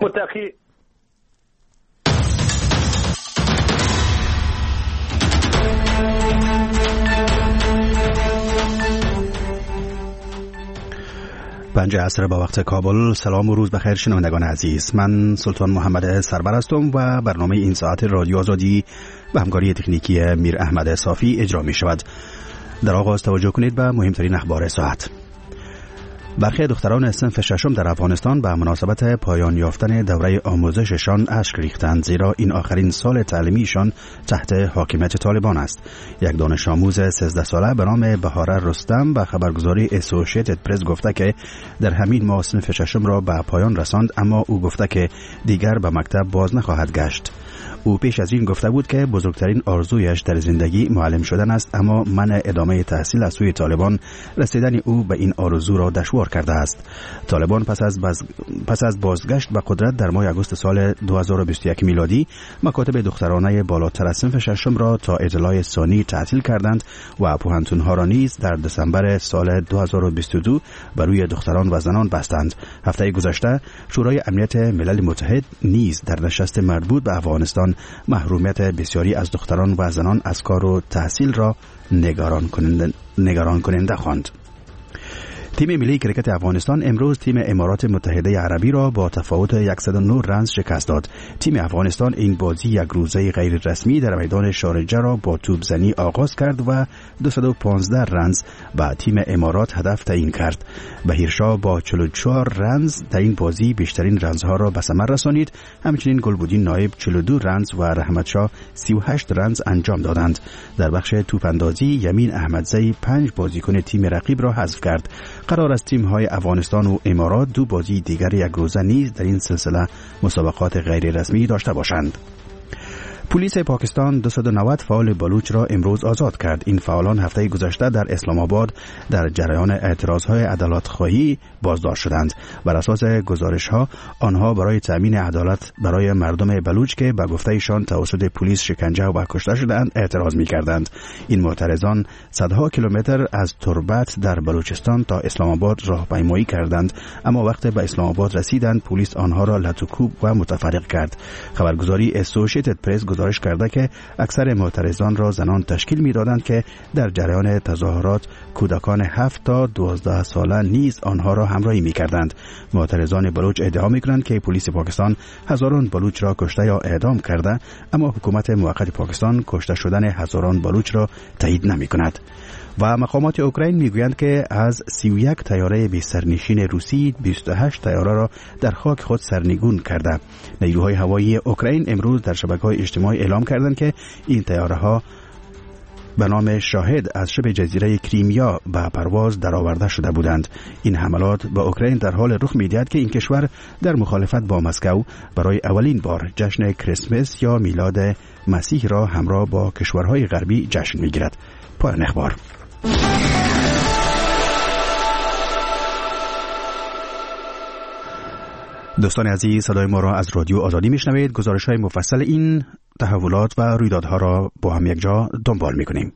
متقی. پنج عصر با وقت کابل. سلام و روز بخیر شنوندگان عزیز، من سلطان محمد سربر هستم و برنامه این ساعت رادیو آزادی به همکاری تکنیکی میر احمد صافی اجرا می شود. در آغاز توجه کنید به مهمترین اخبار ساعت. برخی دختران صنف ششم در افغانستان به مناسبت پایان یافتن دوره آموزششان اشک ریختند، زیرا این آخرین سال تعلیمیشان تحت حاکمیت طالبان است. یک دانش آموز 13 ساله به نام بهاره رستم به خبرگزاری اسوسییتد پرس گفته که در همین ماه صنف ششم را به پایان رساند، اما او گفته که دیگر به مکتب باز نخواهد گشت. او پیش از این گفته بود که بزرگترین آرزویش در زندگی معلم شدن است، اما منع ادامه تحصیل از سوی طالبان رسیدن او به این آرزو را دشوار کرده است. طالبان پس از بازگشت به قدرت در ماه اگوست سال 2021 میلادی مکاتب دخترانه بالاتر از صنف ششم را تا اطلاع ثانی تعطیل کردند و پوهنتون‌ها را نیز در دسامبر سال 2022 بر روی دختران و زنان بستند. هفته گذشته شورای امنیت ملل متحد نیز در نشست مربوط به افغانستان محرومیت بسیاری از دختران و زنان از کار و تحصیل را نگران کننده خواند. تیم ملی کرکت افغانستان امروز تیم امارات متحده عربی را با تفاوت 109 رنز شکست داد. تیم افغانستان این بازی یک روزه غیر رسمی در میدان شارجه را با توپ زنی آغاز کرد و 215 رنز به تیم امارات هدف تعیین کرد. بهیرشاه با 44 رنز در این بازی بیشترین رنزها را به ثمر رسانید. همچنین گلبودین نایب 42 رنز و رحمتشاه 38 رنز انجام دادند. در بخش توپ اندازی یمین احمدزی 5 بازیکن تیم رقیب را حذف کرد. قرار است تیم‌های افغانستان و امارات دو بازی دیگر یک روزه نیز در این سلسله مسابقات غیر رسمی داشته باشند. پلیس پاکستان 290 فعال بلوچ را امروز آزاد کرد. این فعالان هفته گذشته در اسلام آباد در جریان اعتراضهای عدالت‌خواهی بازداشت شدند. بر اساس گزارش‌ها آنها برای تأمین عدالت برای مردم بلوچ که به گفته ایشان توسط پلیس شکنجه و کشته شدند اعتراض می‌کردند. این معترضان صدها کیلومتر از تربت در بلوچستان تا اسلام آباد راهپیمایی کردند، اما وقتی به اسلام آباد رسیدند پلیس آنها را لطوکوب و متفرق کرد. خبرگزاری اسوسییتد پرس گزارش کرده که اکثر معترضان را زنان تشکیل می‌دادند که در جریان تظاهرات کودکان 7 تا 12 ساله نیز آنها را همراهی می‌کردند. معترضان بلوچ ادعا می‌کنند که پلیس پاکستان هزاران بلوچ را کشته یا اعدام کرده، اما حکومت موقت پاکستان کشته شدن هزاران بلوچ را تایید نمی‌کند. و مقامات اوکراین میگویند که از 31 طیاره بی سرنشین روسی 28 طیاره را در خاک خود سرنگون کرده. نیروهای هوایی اوکراین امروز در شبکه‌های اجتماعی اعلام کردند که این طیاره‌ها به نام شاهد از شبه جزیره کریمیا به پرواز درآورده شده بودند. این حملات به اوکراین در حال رخ می‌دهد که این کشور در مخالفت با مسکو برای اولین بار جشن کریسمس یا میلاد مسیح را همراه با کشورهای غربی جشن می‌گیرد. پایان اخبار. دوستان عزیز، صدای ما را از رادیو آزادی میشنوید. گزارش‌های مفصل این تحولات و رویدادها را با هم یک جا دنبال می‌کنیم.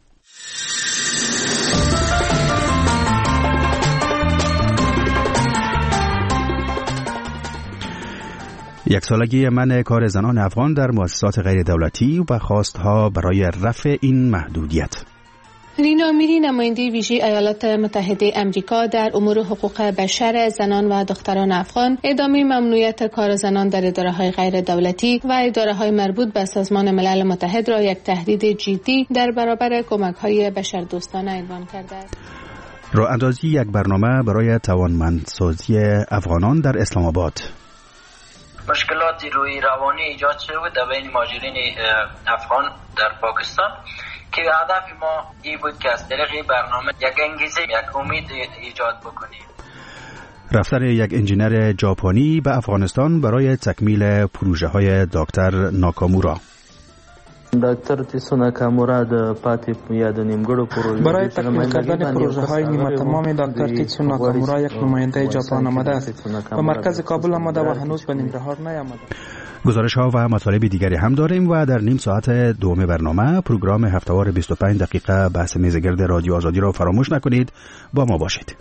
یک سالگی منع کار زنان افغان در مؤسسات غیر دولتی و خواستها برای رفع این محدودیت. لینا میری، نماینده ویژه ایالات متحده امریکا در امور حقوق بشر زنان و دختران افغان، ادامه ممنوعیت کار زنان در اداره‌های غیر دولتی و اداره‌های مربوط به سازمان ملل متحد را یک تهدید جدی در برابر کمک‌های بشردوستانه عنوان کرده است. راه اندازی یک برنامه برای توانمندسازی افغانان در اسلام آباد. مشکلات روی روانی ایجاد شده در بین مهاجرین افغان در پاکستان که هدف ما این بود که از طریق برنامه یک انگیزه، یک امید ایجاد بکنیم. رفتن یک انجینر ژاپنی به افغانستان برای تکمیل پروژه های دکتر ناکامورا. دکتر تیسو ناکامورا د پاتې یا د نیمګړو پروژو برای تکمیل کردن پروژه های نیمه تمام دکتر تیسو ناکامورا یک نماینده ژاپن آمده است و مرکز کابل آمده و هنوز به ننگرهار نیامده. گزارش ها و مطالب دیگری هم داریم و در نیم ساعت دوم برنامه پروگرام هفته‌وار 25 دقیقه بحث میزگرد رادیو آزادی را فراموش نکنید. با ما باشید.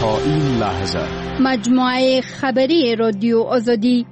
تا این لحظه مجموعه خبری رادیو آزادی.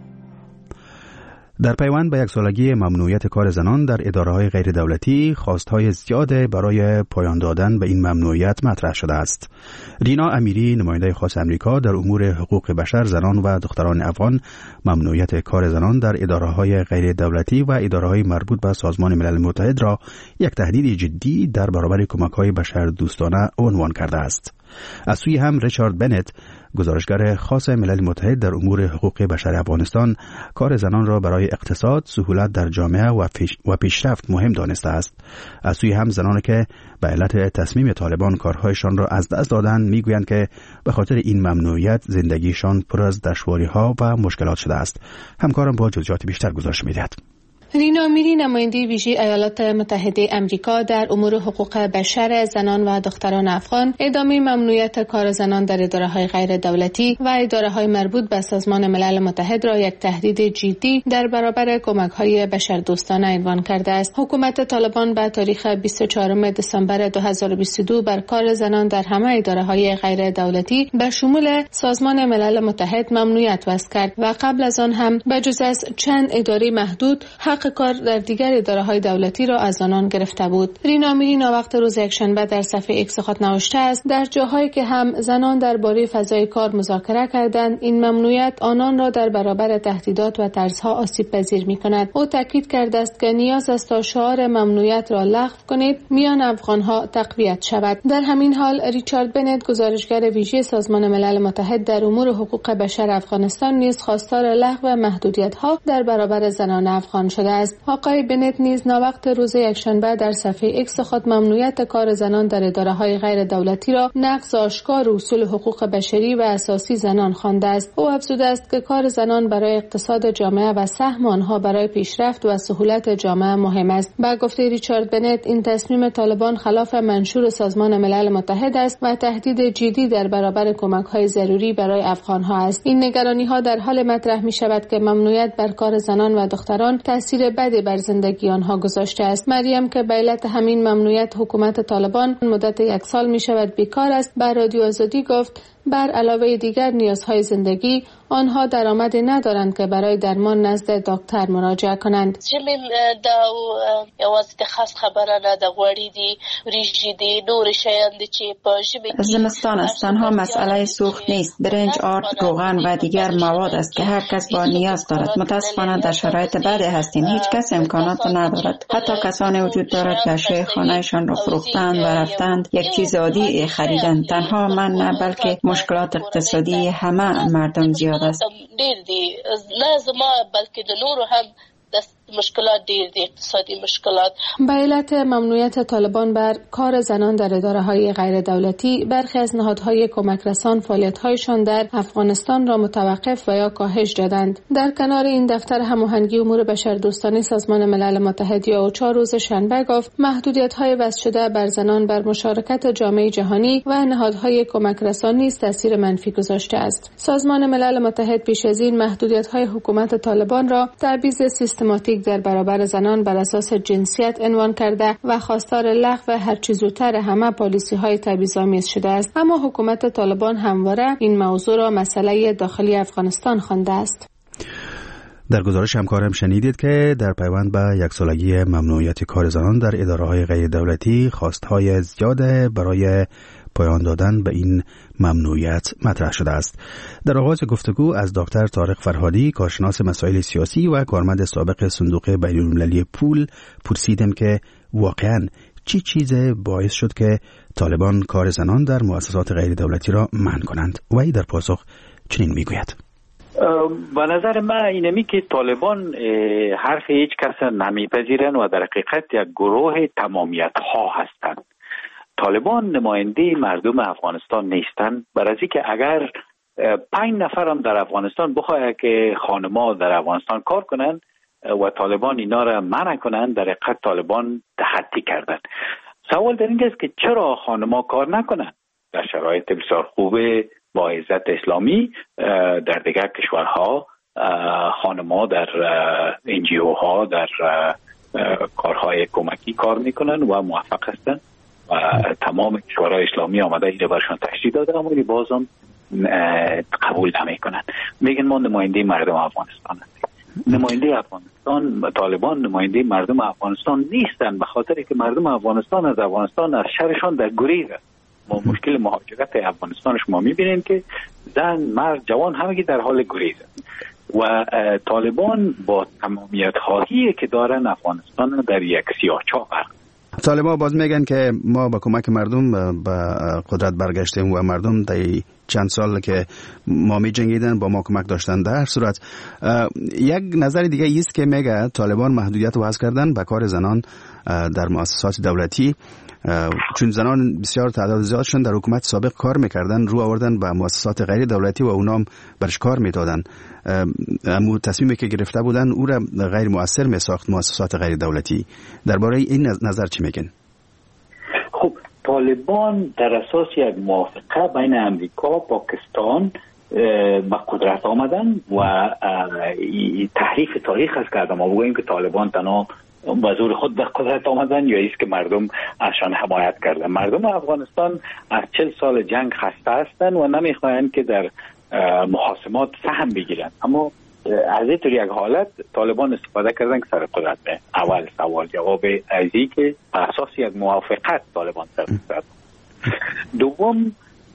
در پیوند به یک سالگی ممنوعیت کار زنان در اداره‌های غیر دولتی، خواست‌های زیاد برای پایان دادن به این ممنوعیت مطرح شده است. رینا امیری، نماینده خاص آمریکا در امور حقوق بشر، زنان و دختران افغان، ممنوعیت کار زنان در اداره‌های غیر دولتی و اداره‌های مربوط به سازمان ملل متحد را یک تهدید جدی در برابر کمک‌های بشردوستانه عنوان کرده است. از سوی هم ریچارد بنت، گزارشگر خاص ملل متحد در امور حقوق بشر افغانستان، کار زنان را برای اقتصاد، سهولت در جامعه و پیشرفت مهم دانسته است. از سوی هم زنانی که به علت تصمیم طالبان کارهایشان را از دست دادند میگویند که به خاطر این ممنوعیت زندگیشان پر از دشواری‌ها و مشکلات شده است. همکارم با جزئیات بیشتر گزارش می‌دهد. رینا امیری، نماینده ویژه ایالات متحده آمریکا در امور حقوق بشر، زنان و دختران افغان، ادامه ممنوعیت کار زنان در اداره‌های غیر دولتی و اداره‌های مربوط به سازمان ملل متحد را یک تهدید جدی در برابر کمک‌های بشردوستانه عنوان کرده است. حکومت طالبان به تاریخ 24 دسامبر 2022 بر کار زنان در همه اداره‌های غیر دولتی به شمول سازمان ملل متحد ممنوعیت وضع کرد و قبل از آن هم بجز از چند اداره محدود حق کار در دیگر اداره‌های دولتی را از آنان گرفته بود. رینا امیری وقت روز یکشنبه در صفحه ایکس خود نوشته است: در جاهایی که هم زنان درباره فضای کار مذاکره کردند، این ممنوعیت آنان را در برابر تهدیدات و طرزها آسیب پذیر می‌کند. او تاکید کرده است که نیاز است تا شعار ممنوعیت را لغو کنید میان افغان‌ها تقویت شود. در همین حال ریچارد بنت، گزارشگر ویژه سازمان ملل متحد در امور حقوق بشر افغانستان، نیز خواستار لغو محدودیت‌ها در برابر زنان افغان شده است. آقای بنت نیز ناوقت روز یکشنبه در صفحه ایکس خود ممنوعیت کار زنان در اداره‌های غیر دولتی را نقض آشکار اصول حقوق بشری و اساسی زنان خوانده است. او افزوده است که کار زنان برای اقتصاد جامعه و سهم آنها برای پیشرفت و سهولت جامعه مهم است. با گفته ریچارد بنت، این تصمیم طالبان خلاف منشور سازمان ملل متحد است و تهدید جدی در برابر کمک‌های ضروری برای افغان‌ها است. این نگرانی‌ها در حال مطرح می‌شود که ممنوعیت بر کار زنان و دختران تاثیر بدی بر زندگی آنها گذاشته است. مریم که به علت همین ممنوعیت حکومت طالبان مدت 1 سال می شود بیکار است، بر رادیو آزادی گفت بر علاوه دیگر نیازهای زندگی، آنها درآمدی ندارند که برای درمان نزد دکتر مراجعه کنند. زمین دا یوازې د خاص خبره نه د غوړې دي، وریجې دي، نور شیان دي چې په ژمي زمستان است. تنها مسئله سوخت نیست. برنج، آرد، روغن و دیگر مواد است که هر کس با نیاز دارد. متاسفانه در شرایط بدی هستیم. هیچ کس امکانات ندارد. حتی کسانی وجود دارد که اشیاء خانه‌شان را فروختند و رفتند یک چیز عادی خریدند. تنها من نه، بلکه مشکلات اقتصادی همه مردم زیاد است. ډېر دي، نه زما بلکې د نورو هم مشکلات ډېر دي، اقتصادي مشکلات. به علت ممنوعیت طالبان بر کار زنان در اداره‌های غیر دولتی، برخی از نهادهای کمک رسان فعالیت‌هایشان در افغانستان را متوقف و یا کاهش دادند. در کنار این، دفتر هماهنگی امور بشردوستانه سازمان ملل متحد یا اوچا روز شنبه گفت محدودیت‌های وضع شده بر زنان بر مشارکت جامعه جهانی و نهادهای کمک رسان نیز تاثیر منفی گذاشته است. سازمان ملل متحد پیش از این محدودیت‌های حکومت طالبان را تبعیض سیستماتیک در برابر زنان بر اساس جنسیت عنوان کرده و خواستار لغو هر چه زودتر همه پالیسی‌های تبعیض‌آمیز شده است. اما حکومت طالبان همواره این موضوع را مسئله داخلی افغانستان خوانده است. در گزارش همکارم شنیدید که در پیوند به 1 سالگی ممنوعیت کار زنان در اداره‌های غیر دولتی، خواست‌های زیاد برای پایان دادن به این ممنوعیت مطرح شده است. در آغاز گفتگو از دکتر طارق فرهادی، کارشناس مسائل سیاسی و کارمند سابق صندوق بین‌المللی پول، پرسیدم که واقعاً چی چیز باعث شد که طالبان کار زنان در مؤسسات غیر دولتی را منع کنند. و ای در پاسخ چنین میگوید: به نظر من اینمی که طالبان حرف هیچ کس نمیپذیرند و در حقیقت یک گروه تمامیت ها هستند. طالبان نماینده مردم افغانستان نیستند، برای اینکه اگر 5 نفر هم در افغانستان بخواهد که خانما در افغانستان کار کنند و طالبان اینا را منع کنند، در حقیقت طالبان تحدی کردند. سوال در این است که چرا خانما کار نکنند؟ در شرایط بسیار خوب با عزت اسلامی در دیگر کشورها خانما در NGO ها در کارهای کمکی کار میکنن و موفق هستند و تمام کشورهای اسلامی آمده این برشان تشدید داده، اما بازم قبول نمیکنن. میگن ما نماینده مردم افغانستان هستیم. نماینده افغانستان، طالبان نماینده مردم افغانستان نیستن، به خاطر که مردم افغانستان از شهرشان در گریز است. ما مشکل مهاجرت افغانستان شما میبینید که زن، مرد، جوان همگی در حال گریز است و طالبان با تمامیت خواهی که دارن افغانستان در یک سیاهچاه قرار. طالبان باز میگن که ما با کمک مردم به قدرت برگشتیم و مردم در چند سال که ما می جنگیدن با ما کمک داشتن. در هر صورت یک نظر دیگه ایست که میگه طالبان محدودیت وضع کردن به کار زنان در مؤسسات دولتی، چون زنان بسیار تعداد زیادشون در حکومت سابق کار میکردن، رو آوردن به مؤسسات غیر دولتی و اونام برش کار میدادن. اما تصمیمی که گرفته بودن او را غیر مؤثر میساخت مؤسسات غیر دولتی. درباره این نظر چی میگن؟ خب طالبان در اساس یک موافقه بین امریکا و پاکستان به قدرت آمدن و تحریف تاریخ است که ما بگوییم که طالبان تنها به زور خود به قدرت آمدن یا ایست که مردم ازشان حمایت کردن. مردم افغانستان از 40 سال جنگ خسته هستند و نمیخواهند که در محاسمات سهم بگیرن، اما از این طور یک حالت طالبان استفاده کردن که سر قدرت به اول سوال جواب ازی که اساس یک موافقت طالبان سر قدرت. دوم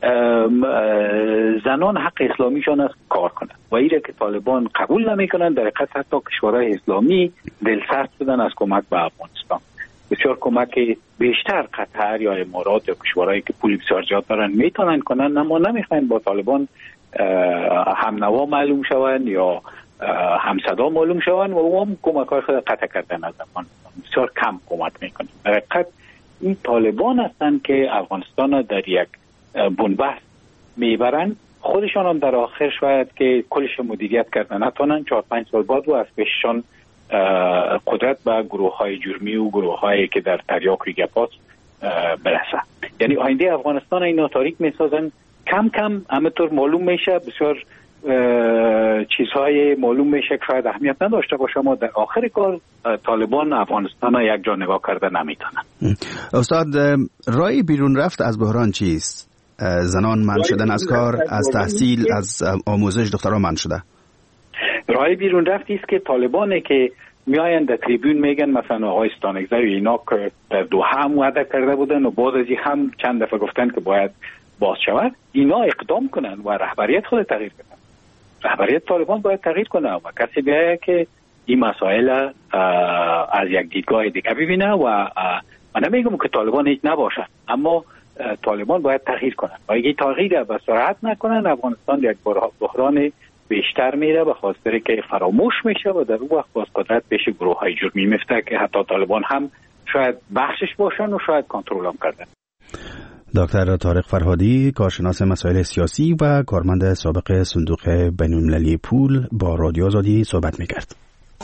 زنان حق اسلامیشان است کار کنند و ایره که طالبان قبول نمیکنن. در حقیقت حتی کشورهای اسلامی دلسرد شدن از کمک به افغانستان. بسیار کمک بیشتر قطر یا امارات یا کشورهایی که پول بسیار زیاد دارن میتونن کنن، اما نمیخواین با طالبان هم نوا معلوم شوند یا هم صدا معلوم شوند و هم کمک های خود قطع کردن از افغانستان. بسیار کم کمک میکنن. در حقیقت این طالبان هستن که افغانستان در یک بنبست میبرن. خودشان هم در آخر شاید که کلش مدیریت کردن نتونن 4-5 سال بعد و از پیششان قدرت به گروه های جرمی و گروه هایی که در تریاک ریگپاس برسه. یعنی آینده افغانستان اینا تاریک میسازن. کم کم همینطور معلوم میشه، بسیار چیزهای معلوم میشه که شاید اهمیت نداشته باشه، اما در آخر کار طالبان افغانستان یک جا نگاه کرده نمیتونن. استاد، رای بیرون رفت از بحران چیست؟ زنان منع شدن از کار، از تحصیل، از آموزش دختران منع شده. رای بیرون رفت است که طالبانه که میاین در تریبون میگن مثلا آقای استانگزی اینا که در دوحه هم وعده کرده بودن و بعد از این هم چند دفعه گفتن که باید باز شود، اینا اقدام کنن و رهبریت خود تغییر کنن. رهبریت طالبان باید تغییر کنه و کسی بیاید که این مسائل از یک دیدگاه دیگه ببینه و من نمیگم که طالبان هیچ نباشه، اما طالبان باید تغییر کنن و اگه تغییر به سرعت نکنن افغانستان یک بحران بیشتر میره به خاطر که فراموش میشه و در اون وقت باز قدرت پیش گروه های جرمی میفته که حتی طالبان هم شاید بخشش باشن و شاید کنترل هم کردن. دکتر طارق فرهادی، کارشناس مسائل سیاسی و کارمند سابق صندوق بین‌المللی پول، با رادیو آزادی صحبت میکرد.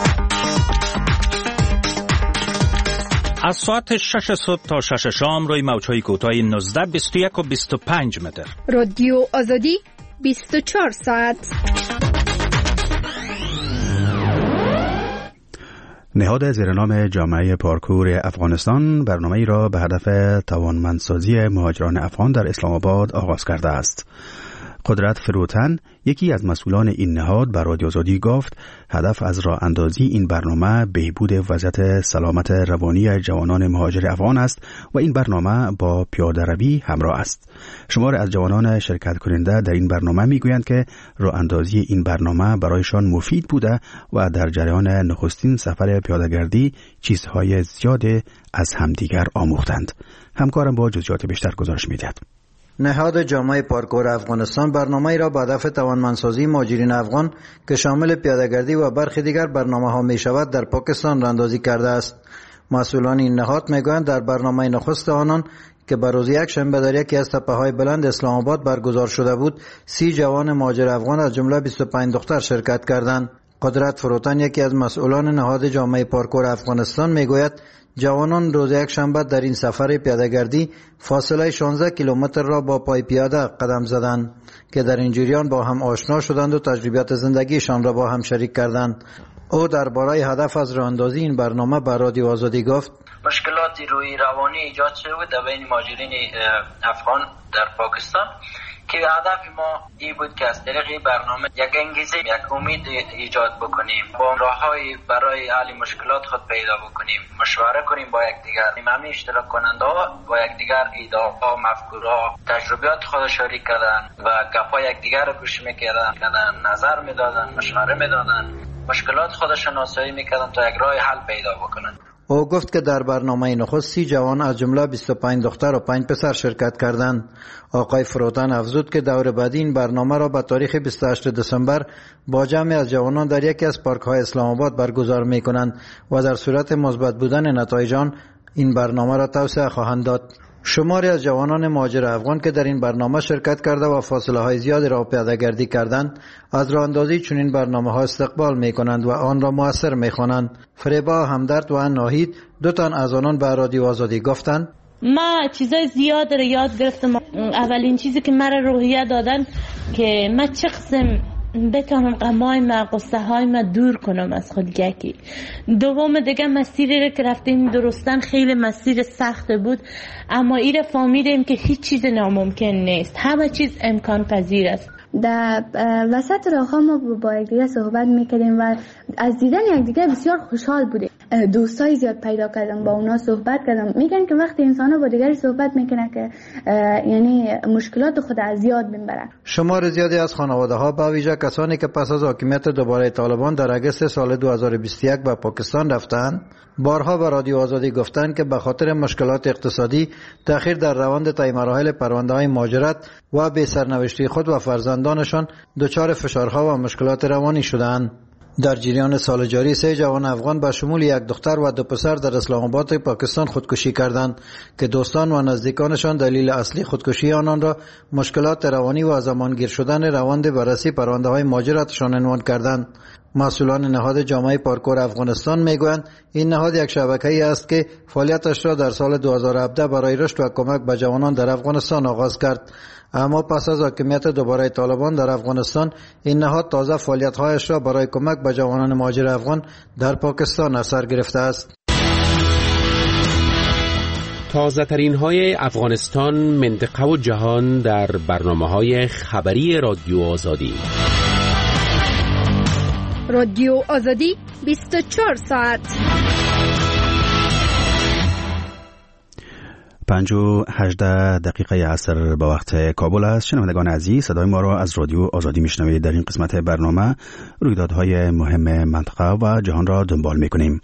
از ساعت 6 صبح تا 6 شام روی موج‌های کوتاه 19، 21 و 25 متر. رادیو آزادی 24 ساعت. نهاد زیرنام جامعه پارکور افغانستان برنامه‌ای را به هدف توانمندسازی مهاجران افغان در اسلام آباد آغاز کرده است. قدرت فروتن، یکی از مسئولان این نهاد، بر رادیو آزادی گفت هدف از راه اندازی این برنامه بهبود وضعیت سلامت روانی جوانان مهاجر افغان است و این برنامه با پیاده روی همراه است. شمار از جوانان شرکت کننده در این برنامه میگویند که راه اندازی این برنامه برایشان مفید بوده و در جریان نخستین سفر پیاده‌گردی چیزهای زیاد از همدیگر آموختند. همکارم با جزئیات بیشتر گزارش می‌دهد. نهاد جامعه پارکور افغانستان برنامه‌ای را به هدف توانمندسازی مهاجرین افغان که شامل پیاده‌گردی و برخی دیگر برنامه‌ها می‌شود در پاکستان راهاندازی کرده است. مسئولان این نهاد می‌گویند در برنامه نخست آنان که به روز یکشنبه در یکی از تپه‌های بلند اسلام آباد برگزار شده بود، 30 جوان مهاجر افغان از جمله 25 دختر شرکت کردند. قدرت فروتن، یکی از مسئولان نهاد جامعه پارکور افغانستان، میگوید جوانان روز یکشنبه در این سفر پیاده‌گردی فاصله 16 کیلومتر را با پای پیاده قدم زدند که در این جریان با هم آشنا شدند و تجربیات زندگیشان را با هم شریک کردند. او درباره هدف از راهاندازی این برنامه به رادیو آزادی گفت: مشکلاتی روی روانی ایجاد شده در بین مهاجرین افغان در پاکستان که هدف ما این بود که از طریق برنامه یک انگیزه، یک امید ایجاد بکنیم، با راههای برای حل مشکلات خود پیدا بکنیم، مشوره کنیم با یکدیگر. همه اشتراک کننده ها با یکدیگر ایده ها، مفکورها، تجربیات خود شریک کردن و گپ‌های یکدیگر رو گوش می‌کردن، نظر میدادن، مشوره میدادن، مشکلات خود شناسایی می‌کردن تا یک راه حل پیدا بکنن. او گفت که در برنامه نخست 30 جوان از جمله 25 دختر و 5 پسر شرکت کردند. آقای فروتن افزود که دور بعدی این برنامه را به تاریخ 28 دسامبر با جمعی از جوانان در یکی از پارک‌های اسلام آباد برگزار می‌کنند و در صورت مثبت بودن نتایج آن این برنامه را توسعه خواهند داد. شماری از جوانان مهاجر افغان که در این برنامه شرکت کرده و فاصله های زیادی را پیاده‌گردی کردند، از راه اندازی چنین برنامه ها استقبال می کنند و آن را مؤثر می خوانند. فریبا همدرد و ناهید 2 تن از آنان به رادیو آزادی گفتند: ما چیزای زیاد را یاد گرفتم. اولین چیزی که مرا روحیه دادن که من چه قسم بتونم غمای ما، قصه های ما دور کنم از خود. یکی دوم دیگه مسیری را که رفتیم درستن خیلی مسیر سخت بود، اما ایره فهمیدیم که هیچ چیز ناممکن نیست، همه چیز امکان پذیر است. در وسط راه ما با یکدیگر صحبت میکردیم و از دیدن یکدیگر بسیار خوشحال بودیم. دوستای زیاد پیدا کردم، با اونا صحبت کردم. میگن که وقتی انسان ها با دیگری صحبت میکنه که یعنی مشکلات خود از یاد میبرن. شمار زیادی از خانواده ها با ویژه کسانی که پس از حاکمیت دوباره طالبان در اگست سال 2021 به پاکستان رفتند، بارها به رادیو آزادی گفتند که به خاطر مشکلات اقتصادی، تأخیر در روند طی مراحل پرونده های مهاجرت و بی سرنوشتی خود و فرزندانشان دچار فشارها و مشکلات روانی شدند. در جریان سال جاری 3 جوان افغان به شمول 1 دختر و 2 پسر در اسلام آباد پاکستان خودکشی کردند که دوستان و نزدیکانشان دلیل اصلی خودکشی آنان را مشکلات روانی و زمانگیر شدن روند بررسی پرونده های مهاجرتشان عنوان کردند. مسئولان نهاد جامعه پارکور افغانستان میگویند این نهاد یک شبکه‌ای است که فعالیتش را در سال 2017 برای رشد و کمک به جوانان در افغانستان آغاز کرد، اما پس از حاکمیت دوباره طالبان در افغانستان این نهاد تازه فعالیت‌هایش را برای کمک به جوانان مهاجر افغان در پاکستان از سر گرفته است. تازه ترین های افغانستان، منطقه و جهان در برنامه‌های خبری رادیو آزادی. رادیو آزادی 24 ساعت. 5:18 عصر به وقت کابل است. شنوندگان عزیز، صدای ما را از رادیو آزادی میشنوید. در این قسمت برنامه رویدادهای مهم منطقه و جهان را دنبال میکنیم.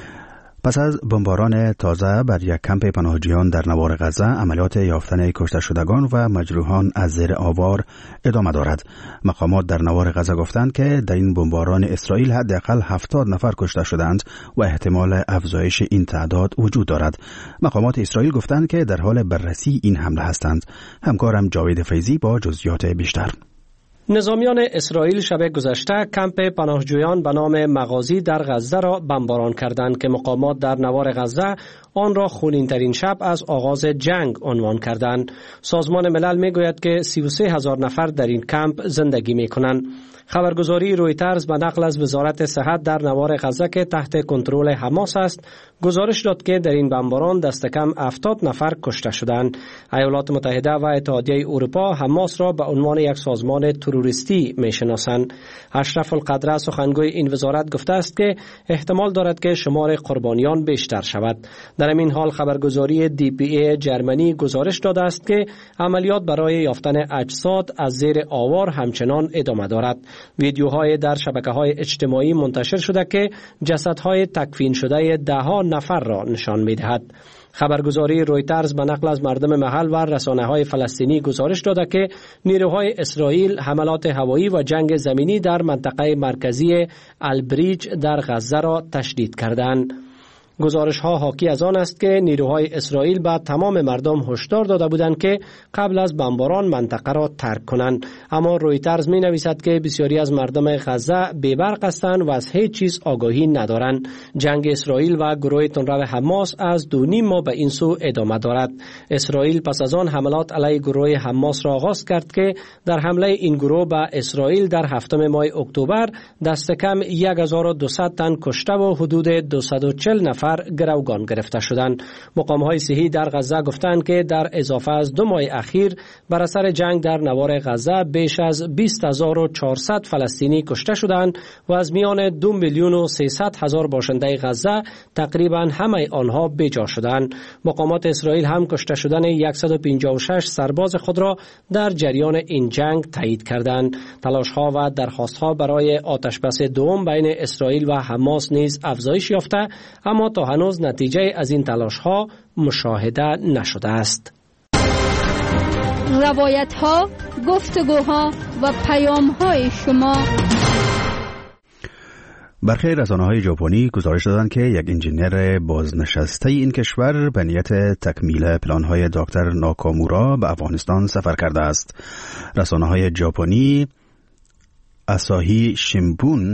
پس از بمباران تازه بر یک کمپ پناهجویان در نوار غزه، عملیات یافتن کشته شدگان و مجروحان از زیر آوار ادامه دارد. مقامات در نوار غزه گفتند که در این بمباران اسرائیل حداقل 70 نفر کشته شدند و احتمال افزایش این تعداد وجود دارد. مقامات اسرائیل گفتند که در حال بررسی این حمله هستند. همکارم جاوید فیضی با جزئیات بیشتر. نظامیان اسرائیل شب گذشته کمپ پناهجویان به نام مغازی در غزه را بمباران کردند که مقامات در نوار غزه آن را خونین‌ترین شب از آغاز جنگ عنوان کردند. سازمان ملل میگوید که 33,000 نفر در این کمپ زندگی میکنند. خبرگزاری رویترز به نقل از وزارت صحت در نوار غزه که تحت کنترل حماس است گزارش داد که در این بمباران دست کم 70 نفر کشته شدند. ایالات متحده و اتحادیه اروپا حماس را به عنوان یک سازمان تروریستی میشناسند. اشرف القدره سخنگوی این وزارت گفته است که احتمال دارد که شمار قربانیان بیشتر شود. در این حال خبرگزاری DPA جرمنی گزارش داده است که عملیات برای یافتن اجساد از زیر آوار همچنان ادامه دارد. ویدیوهای در شبکه‌های اجتماعی منتشر شده که جسدهای تکفین شده ده‌ها نفر را نشان می‌دهد. خبرگزاری رویترز به نقل از مردم محل و رسانه‌های فلسطینی گزارش داده که نیروهای اسرائیل حملات هوایی و جنگ زمینی در منطقه مرکزی البریج در غزه را تشدید کردند. گزارش ها حاکی از آن است که نیروهای اسرائیل به تمام مردم هشدار داده بودند که قبل از بمباران منطقه را ترک کنند، اما رویترز می نویسد که بسیاری از مردم غزه بی‌برق هستند و از هیچ چیز آگاهی ندارند. جنگ اسرائیل و گروه تندرو حماس از 2.5 ماه به این سو ادامه دارد. اسرائیل پس از آن حملات علیه گروه حماس را آغاز کرد که در حمله این گروه به اسرائیل در 7 ماه اکتبر دست کم 1200 تن کشته و حدود 240 نفر نفر گروگان گرفته شدند. مقام‌های صحی در غزه گفتند که در اضافه از 2 ماه اخیر بر اثر جنگ در نوار غزه بیش از 20400 فلسطینی کشته شدند و از میان 2,300,000 باشنده غزه تقریبا همه آنها بجا شدند. مقامات اسرائیل هم کشته شدن 156 سرباز خود را در جریان این جنگ تایید کردند. تلاش‌ها و درخواست‌ها برای آتشبس دوم بین اسرائیل و حماس نیز افزایش یافته، اما تا هنوز نتیجه از این تلاش‌ها مشاهده نشده است. روایت‌ها، گفتگوها و پیام‌های شما. برخی رسانه‌های ژاپنی گزارش دادند که یک انجینیر بازنشسته این کشور به نیت تکمیل پلان‌های دکتر ناکامورا به افغانستان سفر کرده است. رسانه‌های ژاپنی آساهی شینبون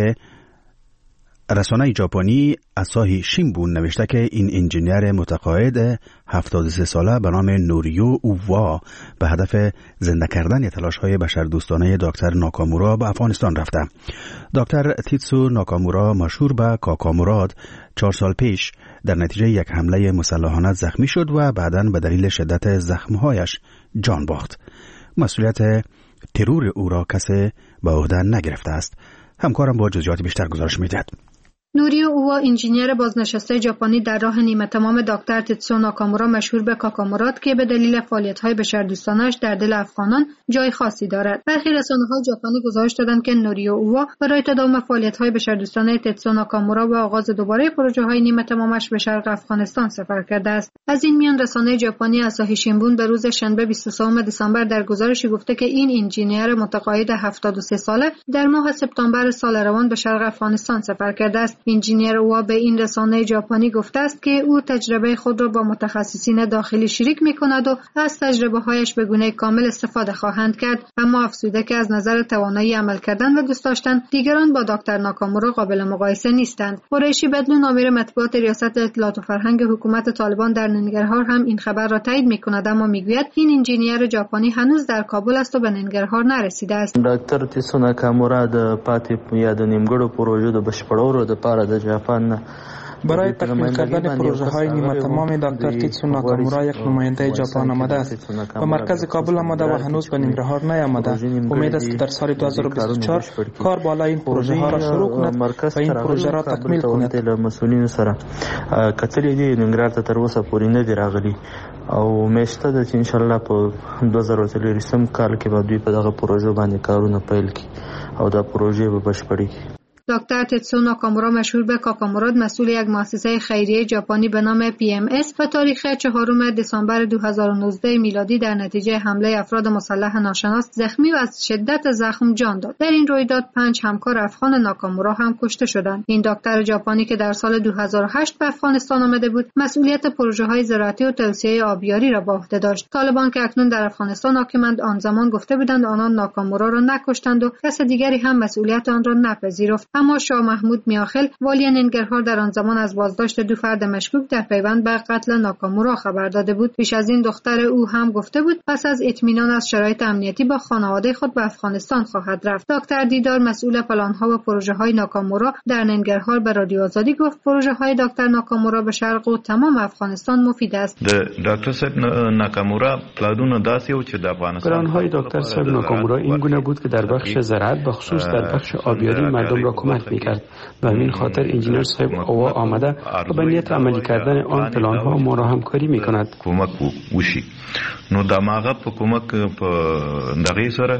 نوشته که این انجینیر متقاعد 73 ساله به نام نوریو اووا به هدف زنده کردن تلاش‌های بشردوستانه دکتر ناکامورا به افغانستان رفته. دکتر تیتسو ناکامورا مشهور به کاکاموراد 4 سال پیش در نتیجه یک حمله مسلحانه زخمی شد و بعداً به دلیل شدت زخم‌هایش جان باخت. مسئولیت ترور او را کسی به عهده نگرفته است. همکارم با جزئیات بیشتر گزارش می‌دهد. نوریو اووا انجینیر بازنشسته ژاپنی در راه نیمه تمام دکتر تیتسو ناکامورا مشهور به کاکاموراد که به دلیل فعالیت‌های بشردوستانه‌اش در دل افغانان جای خاصی دارد. برخی رسانه‌های ژاپنی گزارش دادند که نوریو اووا برای تداوم فعالیت‌های بشردوستانه تیتسو ناکامورا و آغاز دوباره پروژه‌های نیمه تمامش به شرق افغانستان سفر کرده است. از این میان رسانه ژاپنی آساهی شینبون به روز شنبه 23 دسامبر در گزارشی گفته که این انجینیر متقاعد 73 ساله در ماه سپتامبر سال روان به شرق افغانستان سفر کرده است. انجینیر اووا به این رسانه ژاپنی گفته است که او تجربه خود را با متخصصین داخلی شریک می‌کند و از تجربه‌هایش به گونه کامل استفاده خواهند کرد، اما افزوده که از نظر توانایی عمل کردن و دوست داشتن دیگران با دکتر ناکامورا قابل مقایسه نیستند. قریشی بدلون آمیر مطبوعات ریاست اطلاعات و فرهنگ حکومت طالبان در ننگرهار هم این خبر را تایید می‌کند، اما میگوید این انجینیر ژاپنی هنوز در کابل است و به ننگرهار نرسیده است. دکتر تیتسو ناکامورا د پاتې یا د نیمګړو پروژو د بشپړولو لپاره د ژاپن برای تکمیل کردن پروژه های نیمه تمام دکتر تیتسو ناکامورا یک نماینده ژاپن آمده است و مرکز کابل آمده و هنوز به ننگرهار نیامده. امید است که در سال 2024 کار بالا این پروژه ها را شروع کند و این پروژه را تکمیل کند. مسئولین سره کتلی دی ننگرهار ته تر اوسه پورې نه دی راغلی او میشته ده چې ان شاء الله په 2023 کال کې به دوی په دغه پروژه باندې کارونه پیل کړي او دا پروژه به بشپړي کړي. دکتر تیتسو ناکامورا مشهور به کاکاموراد مسئول یک مؤسسه خیریه ژاپنی به نام PMS و تاریخ 4 دسامبر 2019 میلادی در نتیجه حمله افراد مسلح ناشناس زخمی و از شدت زخم جان داد. در این رویداد 5 همکار افغان ناکامورا هم کشته شدند. این دکتر ژاپنی که در سال 2008 به افغانستان آمده بود، مسئولیت پروژه‌های زراعتی و توسعه آبیاری را به عهده داشت. طالبان که اکنون در افغانستان حاکمند آن زمان گفته بودند آنان ناکامورا را نکشتند و کس دیگری هم مسئولیت آن را نپذیرفت. اما شاه محمود میاخل والی ننگرهار در آن زمان از بازداشت 2 فرد مشکوک در پیوند به قتل ناکامورا خبر داده بود. پیش از این دختر او هم گفته بود پس از اطمینان از شرایط امنیتی با خانواده خود به افغانستان خواهد رفت. دکتر دیدار مسئول پلان‌ها و پروژه‌های ناکامورا در ننگرهار به رادیو آزادی گفت پروژه‌های دکتر ناکامورا به شرق و تمام افغانستان مفید است. دکتر صاحب ناکامورا پلان‌های دکتر صاحب ناکامورا این گونه بود که در بخش زراعت بخصوص در بخش آبیاری مردم را کمک می‌کرد. به همین خاطر انجینیر صاحب اووا آمده و به نیت عملی کردن آن پلان‌ها ما را همکاری می‌کند. کمک وشي نو دماغه په کومک په دغه سره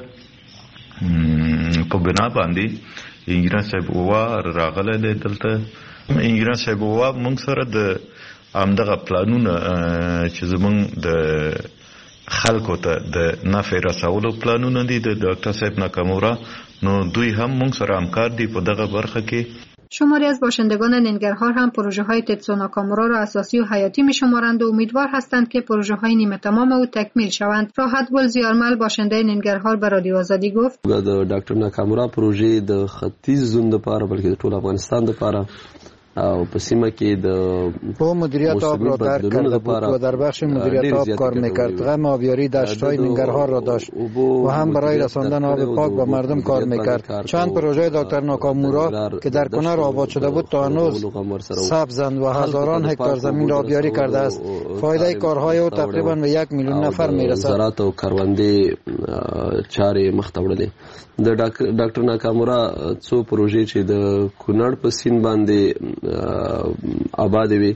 په بنا باندې انجینیر صاحب اووا راغله دلته. انجینیر صاحب اووا موږ سره د همدغه پلانونه چې زمونږ د خلکو ته د نفع رسولو پلانونه دي د دکتر صاحب ناکامورا، نو دوی هم موږ سره همکار دي په دغه برخه کې. شماری از باشندگان ننگرهار هم پروژه‌های تیتسو ناکامورا را اساسی و حیاتی می‌شمارند و امیدوار هستند که پروژه‌های نیمه تمام او تکمیل شوند. راحت گل زیارمل باشنده ننگرهار به رادیو آزادی گفت: د دکتر ناکامورا پروژه د ختیځ زون لپاره بلکې د ټول افغانستان لپاره او په سیمه کې د با مدیریت آب را درک کرده بود و در بخش مدیریت آب کار میکرد. غم آبیاری دشت‌های ننگرهار را داشت و هم برای رساندن آب پاک به مردم کار میکرد. چند پروژه دکتر ناکامورا که در کنر آباد شده بود تا هنوز سبزند و هزاران هکتار زمین را آبیاری کرده است. فایده کارهای او تقریبا به 1 میلیون نفر میرسد. زراعت او کروندې چارې مخ ته وړلې. د ډاکټر ناکامورا څو پروژې چې د کونړ په سیند باندې آباد وي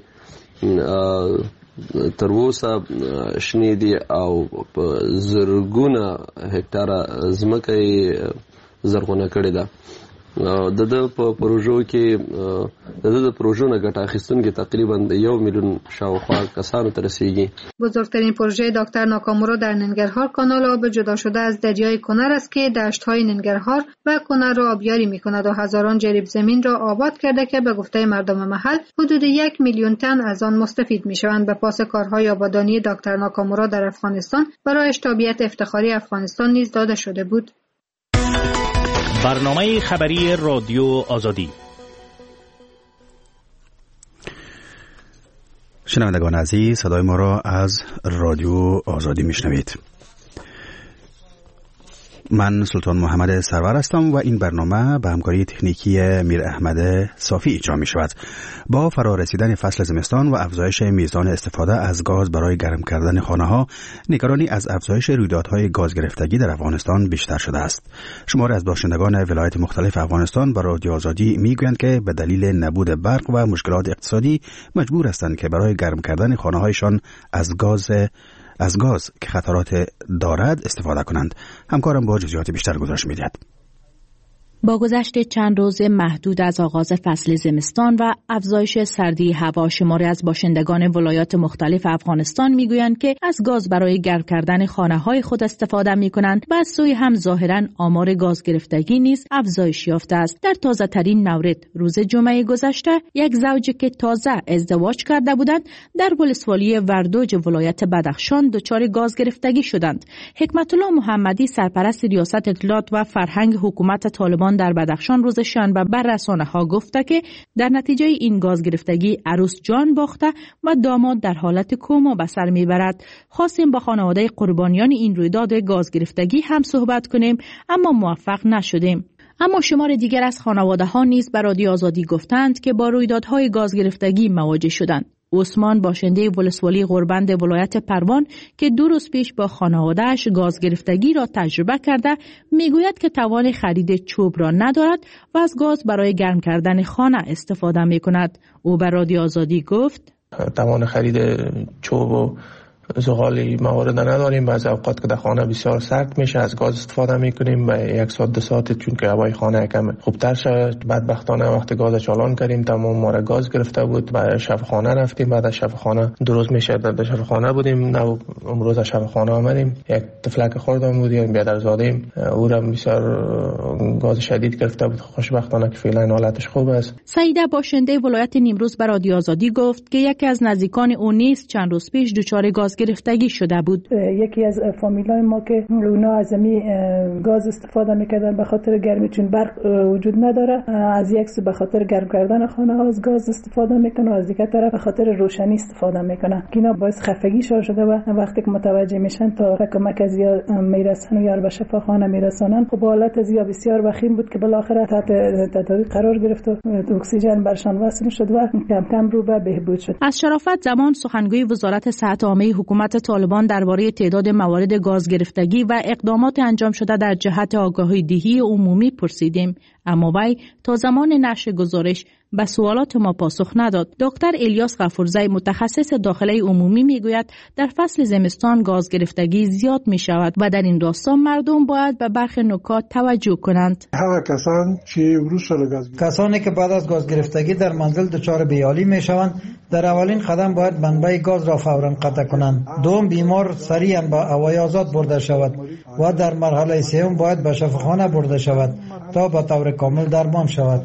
تر اوسه شنې دي او په زرګونه هکتاره ځمکه یې زرغونه کړې ده. د په پروژو کې د پروژو نه ګټه اخیستونکي تقریبا 1 میلیون شاوخوا کسانو ته رسیږي. بزرگترین پروژه دکتر ناکامورا در ننگرهار کانال آب جدا شده از دریای کنر است که دشت‌های ننگرهار و کنر را آبیاری می‌کند و هزاران جریب زمین را آباد کرده که به گفته مردم محل حدود 1 میلیون تن از آن مستفید می‌شوند. به پاس کارهای آبادانی دکتر ناکامورا در افغانستان برایش تابعیت افتخاری افغانستان نیز داده شده بود. برنامه خبری رادیو آزادی. شنوندگان عزیز، صدای ما را از رادیو آزادی میشنوید. من سلطان محمد سرور هستم و این برنامه به همکاری تکنیکی میر احمد صافی اجرا می شود. با فرارسیدن فصل زمستان و افزایش میزان استفاده از گاز برای گرم کردن خانه‌ها، نگرانی از افزایش رویدادهای گاز گرفتگی در افغانستان بیشتر شده است. شماری از باشندگان ولایت مختلف افغانستان با رادیو آزادی میگویند که به دلیل نبود برق و مشکلات اقتصادی مجبور هستند که برای گرم کردن خانه‌هایشان از گاز که خطرات دارد استفاده کنند. همکارم با جزئیات بیشتر گزارش می‌دهد. با گذشت چند روز محدود از آغاز فصل زمستان و افزایش سردی هوا، شماری از باشندگان ولایات مختلف افغانستان میگویند که از گاز برای گرم کردن خانه‌های خود استفاده می‌کنند و از سوی هم ظاهراً آمار گاز گرفتگی نیز افزایش یافته است. در تازه‌ترین مورد روز جمعه گذشته یک زوج که تازه ازدواج کرده بودند در ولسوالی وردوج ولایت بدخشان دچار گاز گرفتگی شدند. حکمت الله محمدی، سرپرست ریاست اطلاعات و فرهنگ حکومت طالبان در بدخشان، روز شنبه بر رسانه‌ها گفته که در نتیجه این گاز گرفتگی عروس جان باخته و داماد در حالت کما به سر میبرد. خواستیم با خانواده قربانیان این رویداد گاز گرفتگی هم صحبت کنیم اما موفق نشدیم. اما شمار دیگر از خانواده‌ها نیز به رادیو آزادی گفتند که با رویدادهای گاز گرفتگی مواجه شدند. عثمان، باشنده ولسوالی غربند ولایت پروان که 2 روز پیش با خانواده‌اش گاز گرفتگی را تجربه کرده، میگوید که توان خرید چوب را ندارد و از گاز برای گرم کردن خانه استفاده می‌کند. او به رادیو آزادی گفت: توان خرید چوب و زغال موارد نداریم. بعضی اوقات که در خانه بسیار سرد میشه از گاز استفاده میکنیم و 1 ساعت 2 ساعت چون که هوای خانه کم خوبتر شد. بدبختانه وقتی گاز چالان کردیم تمام ما را گاز گرفته بود. بعد شب خانه رفتیم. بعد از شب خانه 2 روز میشه در شب خانه بودیم. نه امروز شب خانه آمدیم. یک تفلک خوردم بود، یک بیادرزادیم، او را بسیار گاز شدید گرفته بود. خوشبختانه که فعلا حالتش خوب است. سعیده، باشنده ولایت نیمروز، به رادیو آزادی گفت که یکی از نزدیکان او نیز چند روز پیش دچار گاز گرفتگی شده بود. یکی از فامیلای ما که اونا از گاز استفاده میکردن به خاطر گرمی، چون برق وجود نداره، از یک سو به خاطر گرم کردن خانه ها از گاز استفاده میکنه و از دیگر طرف به خاطر روشنی استفاده میکنه. اینا باعث خفگی شده و وقتی که متوجه میشن تا کمک از یا میرسن و یا به شفاخانه میرسانن، خب حالت از یا بسیار وخیم بود که بالاخره تحت تداوی قرار گرفت و اکسیژن برشان وصل شد و کم کم رو به بهبود شد. از شرافت زمان، سخنگوی وزارت صحت عامه حکومت طالبان، درباره تعداد موارد گاز گرفتگی و اقدامات انجام شده در جهت آگاهی دهی عمومی پرسیدیم، اما وی تا زمان نشر گزارش به سوالات ما پاسخ نداد. دکتر الیاس غفورزی، متخصص داخله عمومی، میگوید در فصل زمستان گاز گرفتگی زیاد می شود و در این راستا مردم باید به برخی نکات توجه کنند. کسانی که بعد از گاز گرفتگی در منزل دچار بیحالی می شوند، در اولین قدم باید منبع گاز را فوراً قطع کنند. دوم، بیمار سریعاً به هوای آزاد برده شود و در مرحله سوم باید به شفاخانه برده شود تا به طور کامل درمان شود.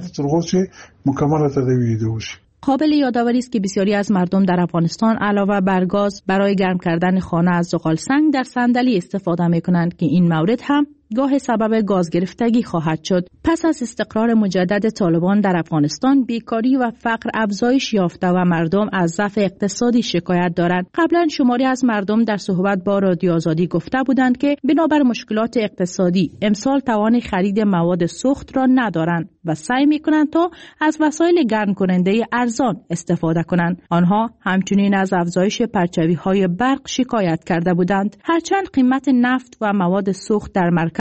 قابل یادآوری است که بسیاری از مردم در افغانستان علاوه بر گاز برای گرم کردن خانه از زغال سنگ در صندلی استفاده می کنند که این مورد هم گاه سبب گاز گرفتگی خواهد شد. پس از استقرار مجدد طالبان در افغانستان، بیکاری و فقر افزایش یافته و مردم از ضعف اقتصادی شکایت دارند. قبلا شماری از مردم در صحبت با رادیو آزادی گفته بودند که بنابر مشکلات اقتصادی امسال توان خرید مواد سوخت را ندارند و سعی می‌کنند تا از وسایل گرم کننده ارزان استفاده کنند. آنها همچنین از افزایش پرچاوی‌های برق شکایت کرده بودند. هرچند قیمت نفت و مواد سوخت در مرکز